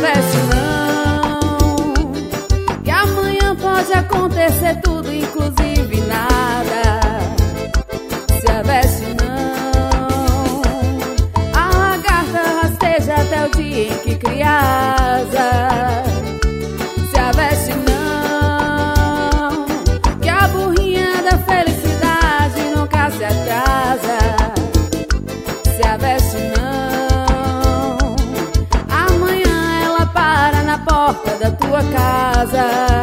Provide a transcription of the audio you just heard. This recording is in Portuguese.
aveste não, que amanhã pode acontecer tudo, inclusive nada. Se aveste não, a lagarta rasteja até o dia em que cria asa. Se aveste não, que a burrinha da felicidade nunca se atrasa. Se aveste não, amanhã ela para na porta da tua casa.